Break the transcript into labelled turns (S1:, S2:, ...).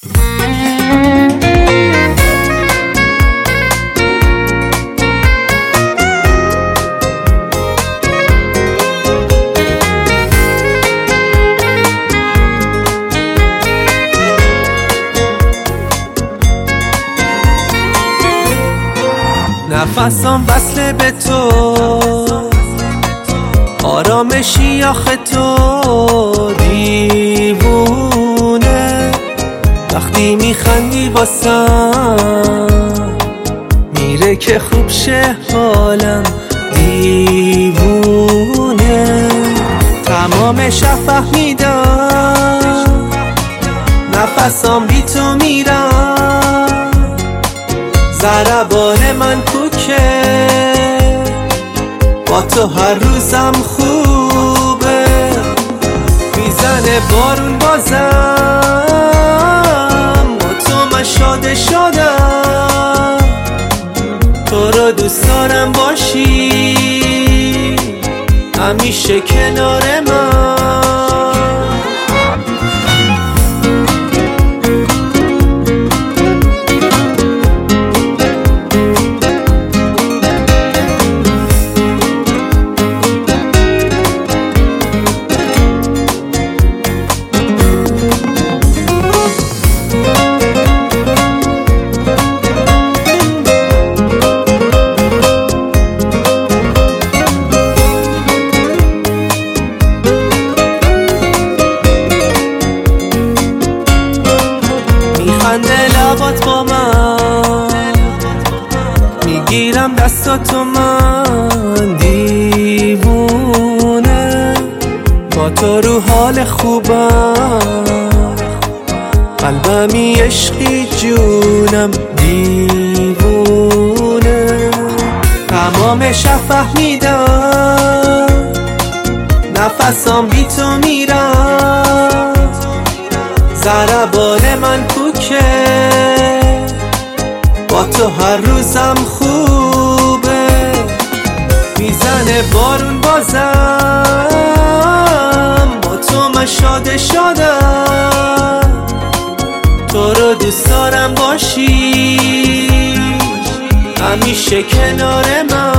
S1: نفسم وصله به تو، آرامشی آخه تو دیوونه. وقتی میخندی واسم میره که خوب شه حالم دیوونه. تمام شب فهمیدم نفسم بی تو میرم، ضربان من کوکه با تو هر روزم خوبه. میزنه بارون بازم با تو من شاده شدم. تو رو دوست دارم باشی همیشه کنار من. خنده لبات با من، میگیرم دستاتو من دیوونه. با تو رو حال خوبم، قلبمی عشقی جونم دیوونه. تمام شب فهمیدم نفسم بی تو میرم، ضربان من کوکه با تو هر روزم خوبه. میزنه بارون بازم با تو من شاده شدم. تو رو دوست دارم باشی همیشه کنار من.